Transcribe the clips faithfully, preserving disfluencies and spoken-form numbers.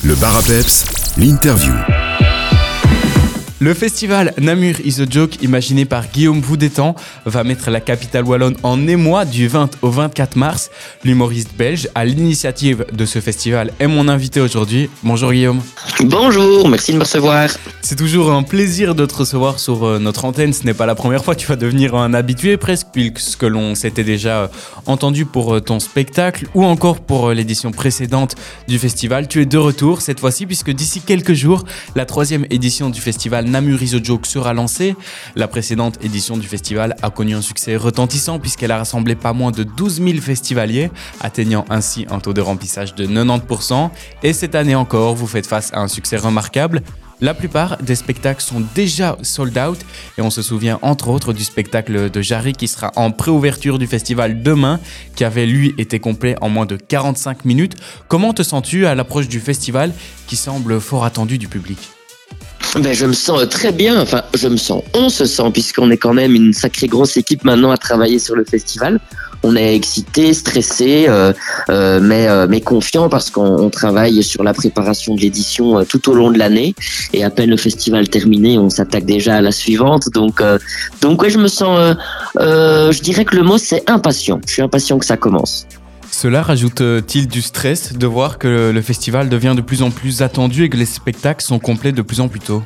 Le Bar à Peps, l'interview. Le festival Namur is a Joke, imaginé par Guillaume Voudétan, va mettre la capitale wallonne en émoi du vingt au vingt-quatre mars. L'humoriste belge à l'initiative de ce festival est mon invité aujourd'hui. Bonjour Guillaume. Bonjour, merci de me recevoir. C'est toujours un plaisir de te recevoir sur notre antenne. Ce n'est pas la première fois, tu vas devenir un habitué presque, puisque l'on s'était déjà entendu pour ton spectacle ou encore pour l'édition précédente du festival. Tu es de retour cette fois-ci, puisque d'ici quelques jours, la troisième édition du festival Namur is a Joke sera lancée. La précédente édition du festival a connu un succès retentissant puisqu'elle a rassemblé pas moins de douze mille festivaliers, atteignant ainsi un taux de remplissage de quatre-vingt-dix pour cent. Et cette année encore, vous faites face à un succès remarquable. La plupart des spectacles sont déjà sold out et on se souvient entre autres du spectacle de Jarry qui sera en préouverture du festival demain, qui avait lui été complet en moins de quarante-cinq minutes. Comment te sens-tu à l'approche du festival qui semble fort attendu du public ? Ben, je me sens très bien, enfin je me sens, on se sent puisqu'on est quand même une sacrée grosse équipe maintenant à travailler sur le festival. On est excité, stressé, euh, euh, mais, euh, mais confiant parce qu'on on travaille sur la préparation de l'édition euh, tout au long de l'année. Et à peine le festival terminé, on s'attaque déjà à la suivante. Donc, euh, donc ouais, je me sens, euh, euh, je dirais que le mot c'est impatient. Je suis impatient que ça commence. Cela rajoute-t-il du stress de voir que le festival devient de plus en plus attendu et que les spectacles sont complets de plus en plus tôt ?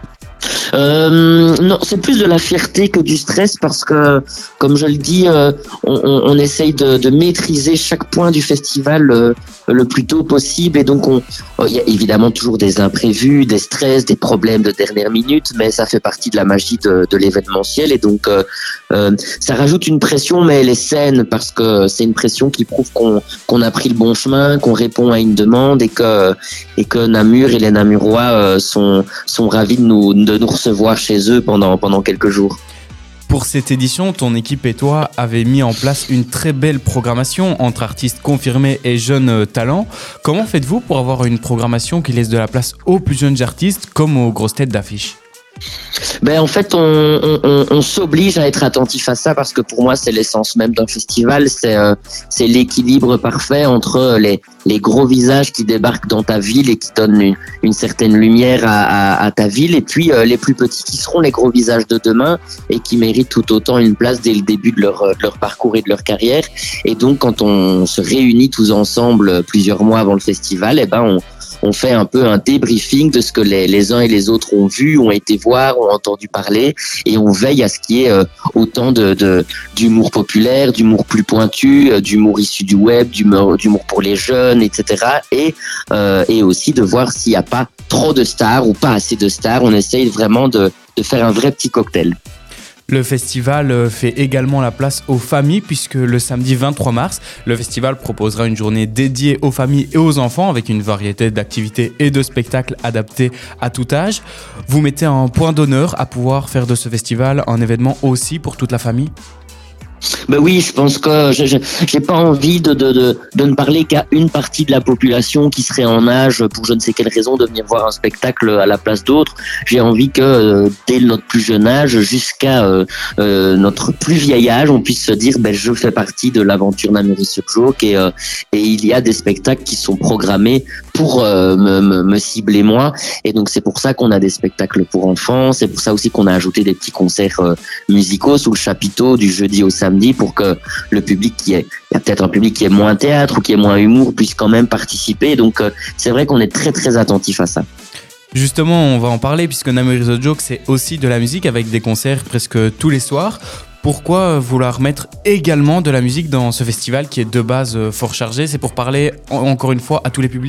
Euh, non, c'est plus de la fierté que du stress parce que, comme je le dis, euh, on, on, on essaye de, de maîtriser chaque point du festival euh, le plus tôt possible et donc on, il y a évidemment toujours des imprévus, des stress, des problèmes de dernière minute, mais ça fait partie de la magie de, de l'événementiel et donc euh, euh, ça rajoute une pression, mais elle est saine parce que c'est une pression qui prouve qu'on, qu'on a pris le bon chemin, qu'on répond à une demande et que et que Namur et les Namurois euh, sont sont ravis de nous de nous recevoir chez eux pendant, pendant quelques jours. Pour cette édition, ton équipe et toi avez mis en place une très belle programmation entre artistes confirmés et jeunes talents. Comment faites-vous pour avoir une programmation qui laisse de la place aux plus jeunes artistes comme aux grosses têtes d'affiche ? Ben en fait, on, on, on, on s'oblige à être attentif à ça parce que pour moi, c'est l'essence même d'un festival. C'est, euh, c'est l'équilibre parfait entre les, les gros visages qui débarquent dans ta ville et qui donnent une, une certaine lumière à, à, à ta ville, et puis euh, les plus petits qui seront les gros visages de demain et qui méritent tout autant une place dès le début de leur, de leur parcours et de leur carrière. Et donc, quand on se réunit tous ensemble plusieurs mois avant le festival, eh ben on on fait un peu un débriefing de ce que les, les uns et les autres ont vu, ont été voir, ont entendu parler, et on veille à ce qu'il y ait euh, autant de, de, d'humour populaire, d'humour plus pointu, euh, d'humour issu du web, d'humour, d'humour pour les jeunes, et cetera. Et, euh, et aussi de voir s'il n'y a pas trop de stars ou pas assez de stars. On essaye vraiment de, de faire un vrai petit cocktail. Le festival fait également la place aux familles puisque le samedi vingt-trois mars, le festival proposera une journée dédiée aux familles et aux enfants avec une variété d'activités et de spectacles adaptés à tout âge. Vous mettez un point d'honneur à pouvoir faire de ce festival un événement aussi pour toute la famille ? Ben oui, je pense que je, je j'ai pas envie de, de de de ne parler qu'à une partie de la population qui serait en âge pour je ne sais quelle raison de venir voir un spectacle à la place d'autres. J'ai envie que euh, dès notre plus jeune âge jusqu'à euh, euh, notre plus vieil âge, on puisse se dire ben je fais partie de l'aventure Namur is a Joke et euh, et il y a des spectacles qui sont programmés pour euh, me, me me cibler moi, et donc c'est pour ça qu'on a des spectacles pour enfants. C'est pour ça aussi qu'on a ajouté des petits concerts euh, musicaux sous le chapiteau du jeudi au samedi pour que le public qui est, il y a peut-être un public qui est moins théâtre ou qui est moins humour puisse quand même participer. Donc euh, c'est vrai qu'on est très très attentif à ça. Justement, on va en parler puisque Namur is a Joke c'est aussi de la musique avec des concerts presque tous les soirs. Pourquoi vouloir mettre également de la musique dans ce festival qui est de base fort chargé ? C'est pour parler encore une fois à tous les publics ?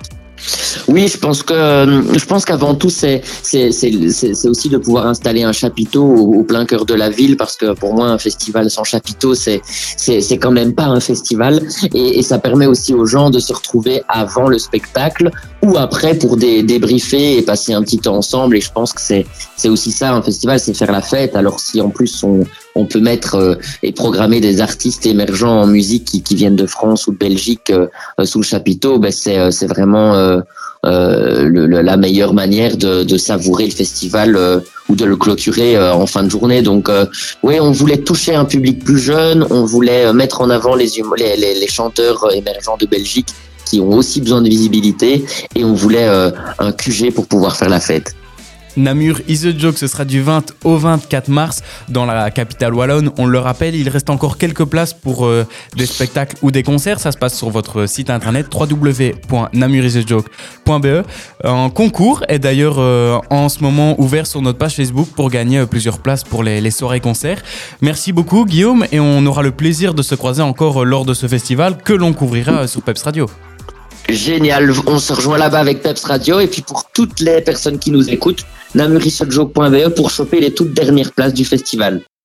Oui, je pense que je pense qu'avant tout c'est c'est c'est c'est, c'est aussi de pouvoir installer un chapiteau au, au plein cœur de la ville, parce que pour moi un festival sans chapiteau c'est c'est c'est quand même pas un festival, et, et ça permet aussi aux gens de se retrouver avant le spectacle ou après pour dé, débriefer et passer un petit temps ensemble. Et je pense que c'est c'est aussi ça un festival, c'est faire la fête. Alors si en plus on on peut mettre euh, et programmer des artistes émergents en musique qui qui viennent de France ou de Belgique euh, sous le chapiteau, ben c'est euh, c'est vraiment euh, Euh, le, le, la meilleure manière de, de savourer le festival euh, ou de le clôturer euh, en fin de journée. Donc, euh, oui, on voulait toucher un public plus jeune, on voulait mettre en avant les, hum- les, les, les chanteurs émergents de Belgique qui ont aussi besoin de visibilité et on voulait euh, un Q G pour pouvoir faire la fête. Namur Is a Joke, ce sera du vingt au vingt-quatre mars dans la capitale wallonne. On le rappelle, il reste encore quelques places pour euh, des spectacles ou des concerts. Ça se passe sur votre site internet w w w point namur is a joke point b e. Un concours est d'ailleurs euh, en ce moment ouvert sur notre page Facebook pour gagner euh, plusieurs places pour les, les soirées-concerts. Merci beaucoup Guillaume et on aura le plaisir de se croiser encore euh, lors de ce festival que l'on couvrira euh, sur Peps Radio. Génial, on se rejoint là-bas avec Peps Radio et puis pour toutes les personnes qui nous écoutent, namur is a joke point b e pour choper les toutes dernières places du festival.